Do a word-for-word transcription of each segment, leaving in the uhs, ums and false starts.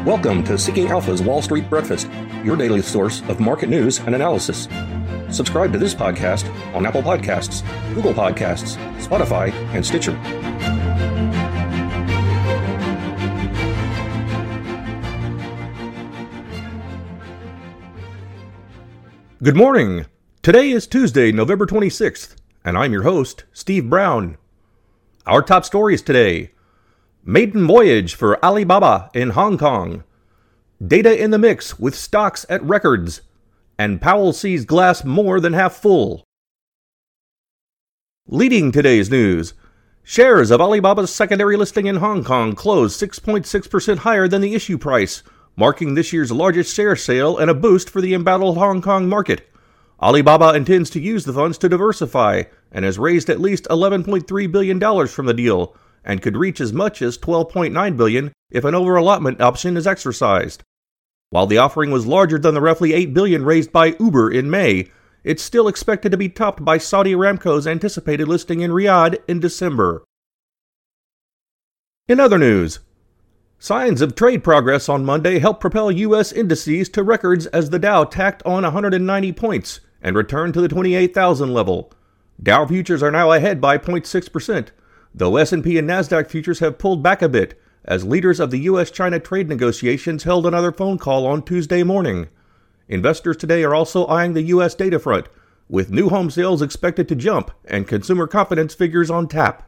Welcome to Seeking Alpha's Wall Street Breakfast, your daily source of market news and analysis. Subscribe to this podcast on Apple Podcasts, Google Podcasts, Spotify, and Stitcher. Good morning. Today is Tuesday, November twenty-sixth, and I'm your host, Steve Brown. Our top stories today: maiden voyage for Alibaba in Hong Kong, data in the mix with stocks at records, and Powell sees glass more than half full. Leading today's news, shares of Alibaba's secondary listing in Hong Kong closed six point six percent higher than the issue price, marking this year's largest share sale and a boost for the embattled Hong Kong market. Alibaba intends to use the funds to diversify and has raised at least eleven point three billion dollars from the deal, and could reach as much as twelve point nine billion dollars if an over-allotment option is exercised. While the offering was larger than the roughly eight billion dollars raised by Uber in May, it's still expected to be topped by Saudi Aramco's anticipated listing in Riyadh in December. In other news, signs of trade progress on Monday helped propel U S indices to records as the Dow tacked on one hundred ninety points and returned to the twenty-eight thousand level. Dow futures are now ahead by zero point six percent, though S and P and Nasdaq futures have pulled back a bit as leaders of the U S China trade negotiations held another phone call on Tuesday morning. Investors today are also eyeing the U S data front, with new home sales expected to jump and consumer confidence figures on tap.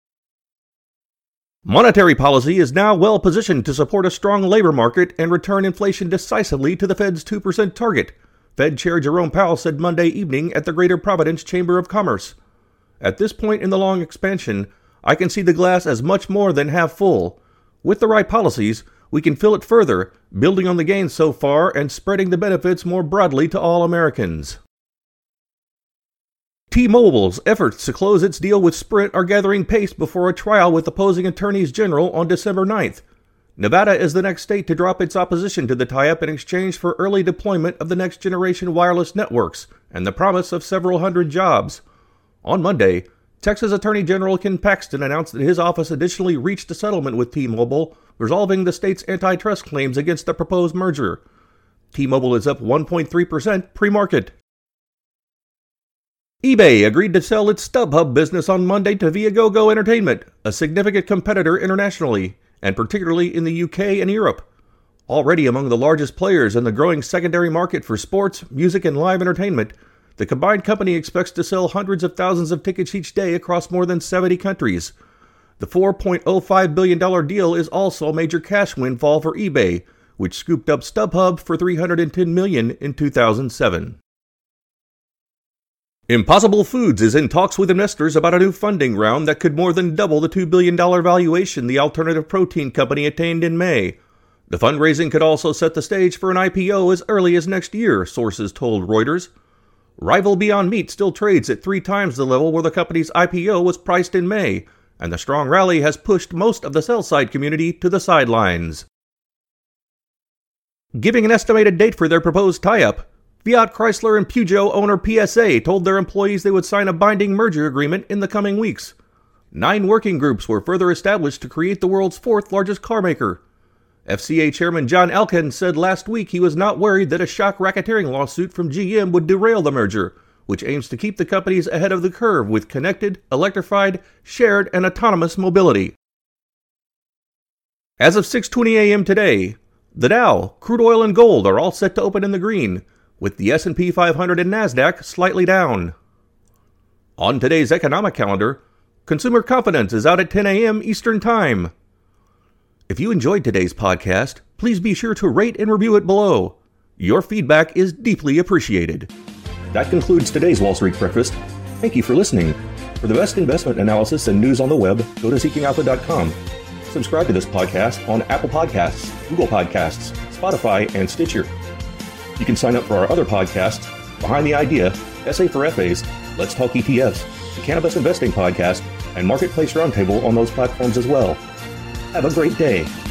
Monetary policy is now well positioned to support a strong labor market and return inflation decisively to the Fed's two percent target, Fed Chair Jerome Powell said Monday evening at the Greater Providence Chamber of Commerce. At this point in the long expansion, I can see the glass as much more than half full. With the right policies, we can fill it further, building on the gains so far and spreading the benefits more broadly to all Americans. T-Mobile's efforts to close its deal with Sprint are gathering pace before a trial with opposing attorneys general on December ninth. Nevada is the next state to drop its opposition to the tie-up in exchange for early deployment of the next-generation wireless networks and the promise of several hundred jobs. On Monday, Texas Attorney General Ken Paxton announced that his office additionally reached a settlement with T-Mobile, resolving the state's antitrust claims against the proposed merger. T-Mobile is up one point three percent pre-market. eBay agreed to sell its StubHub business on Monday to Viagogo Entertainment, a significant competitor internationally, and particularly in the U K and Europe. Already among the largest players in the growing secondary market for sports, music, and live entertainment, the combined company expects to sell hundreds of thousands of tickets each day across more than seventy countries. The four point oh five billion dollars deal is also a major cash windfall for eBay, which scooped up StubHub for three hundred ten million dollars in two thousand seven. Impossible Foods is in talks with investors about a new funding round that could more than double the two billion dollars valuation the alternative protein company attained in May. The fundraising could also set the stage for an I P O as early as next year, sources told Reuters. Rival Beyond Meat still trades at three times the level where the company's I P O was priced in May, and the strong rally has pushed most of the sell-side community to the sidelines. Giving an estimated date for their proposed tie-up, Fiat Chrysler and Peugeot owner P S A told their employees they would sign a binding merger agreement in the coming weeks. Nine working groups were further established to create the world's fourth largest carmaker. F C A Chairman John Elkann said last week he was not worried that a shock racketeering lawsuit from G M would derail the merger, which aims to keep the companies ahead of the curve with connected, electrified, shared, and autonomous mobility. As of six twenty a.m. today, the Dow, crude oil, and gold are all set to open in the green, with the S and P five hundred and Nasdaq slightly down. On today's economic calendar, consumer confidence is out at ten a.m. Eastern Time. If you enjoyed today's podcast, please be sure to rate and review it below. Your feedback is deeply appreciated. That concludes today's Wall Street Breakfast. Thank you for listening. For the best investment analysis and news on the web, go to seeking alpha dot com. Subscribe to this podcast on Apple Podcasts, Google Podcasts, Spotify, and Stitcher. You can sign up for our other podcasts, Behind the Idea, S A for F As, Let's Talk E T Fs, the Cannabis Investing Podcast, and Marketplace Roundtable on those platforms as well. Have a great day.